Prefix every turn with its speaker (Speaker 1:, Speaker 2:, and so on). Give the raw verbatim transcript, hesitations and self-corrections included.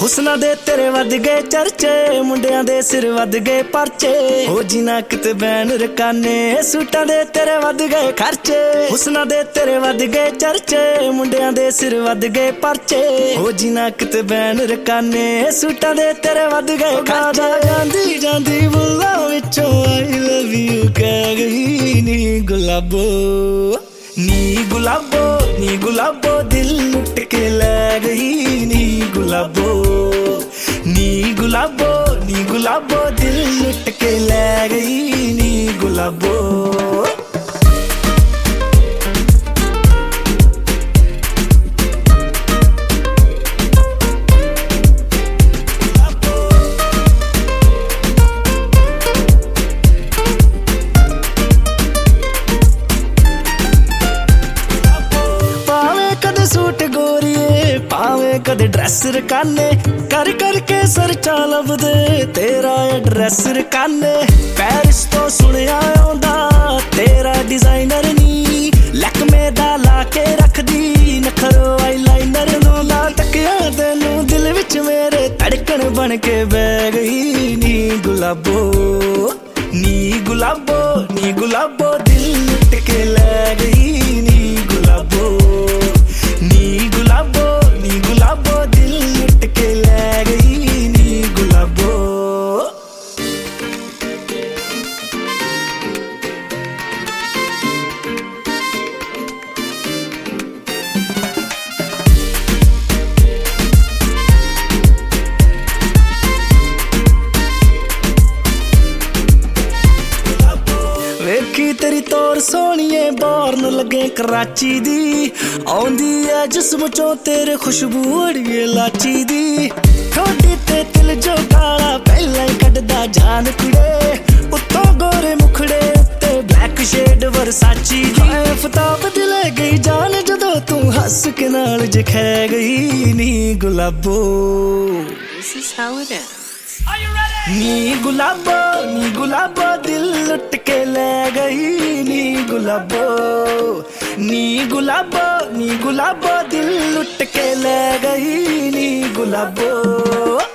Speaker 1: ਹੁਸਨਾ ਦੇ ਤੇਰੇ ਵੱਧ ਗਏ ਚਰਚੇ, ਮੁੰਡਿਆਂ ਦੇ ਸਿਰ ਵੱਧ ਗਏ ਪਰਚੇ। ਹੋ ਜੀ ਨਾ ਕਿਤੇ ਬੈਨ ਰਕਾਨੇ, ਸੂਟਾਂ ਦੇ ਤੇਰੇ ਵੱਧ ਗਏ ਖਰਚੇ। ਹੁਸਨਾ ਦੇ ਤੇਰੇ ਵੱਧ ਗਏ ਚਰਚੇ, ਮੁੰਡਿਆਂ ਦੇ ਸਿਰ ਵੱਧ ਗਏ ਪਰਚੇ। ਹੋ ਜੀ ਨਾ ਕਿਤੇ ਬੈਨ ਰਕਾਨੇ, ਸੂਟਾਂ ਦੇ ਤੇਰੇ ਵੱਧ ਗਏ ਖਰਚੇ। ਜਾਂਦੀ ਜਾਂਦੀ ਬੁੱਲਾਂ ਵਿੱਚੋਂ ਆਈ ਲਵ ਯੂ ਕਹਿ ਗਈ ਨੀ ਗੁਲਾਬੋ, ਨੀ ਗੁਲਾਬੋ, ਨੀ ਗੁਲਾਬੋ ਦਿਲ ਲੁੱਟ ਕੇ ਲੈ ਗਈ ਨੀ ਗੁਲਾਬੋ, ਨੀ ਗੁਲਾਬੋ, ਨੀ ਗੁਲਾਬੋ ਦਿਲ ਲੁੱਟ ਕੇ ਲੈ ਗਈ ਨੀ ਗੁਲਾਬੋ। सूट गोरिए पावे कदे ड्रेस रकाने, कर करके सर्चा लभदे तेरा एड्रेस रकाने। पैरिस तो सुनिया आउंदा तेरा डिजाइनर नी, लैक्मे दा लाके रखदी नखरो आईलाइनर नौंदा। तकिया तैनू दिल विच मेरे धड़कन बन के बह गई नी गुलाबो, नी गुलाबो, नी गुलाबो दिल लुट के ले गई नी गुलाबो, नी गुलाबो, नी गुलाबो दिल लुट के ले गई नी गुलाबो। वेखी तेरी तौर सोहणीए बॉर्न लगे कराची दी, आउंदी है जिस्म चों तेरे खुशबू अड़िए लाची दी। ठोडी ते तिल जो काला पहला ही कड्डदा जान कुड़े, उत्तों गोरे मुखड़े उत्ते ब्लैक शेड वरसाची दी। आफताब दी ले गई जान जदों तू हस के नाल जखै गई नी गुलाबो।
Speaker 2: This is how it is.
Speaker 1: नी गुलाबो, नी गुलाबो दिल लुट के ले गई नी गुलाबो, नी गुलाबो, नी गुलाबो दिल लुट के ले गई नी गुलाबो।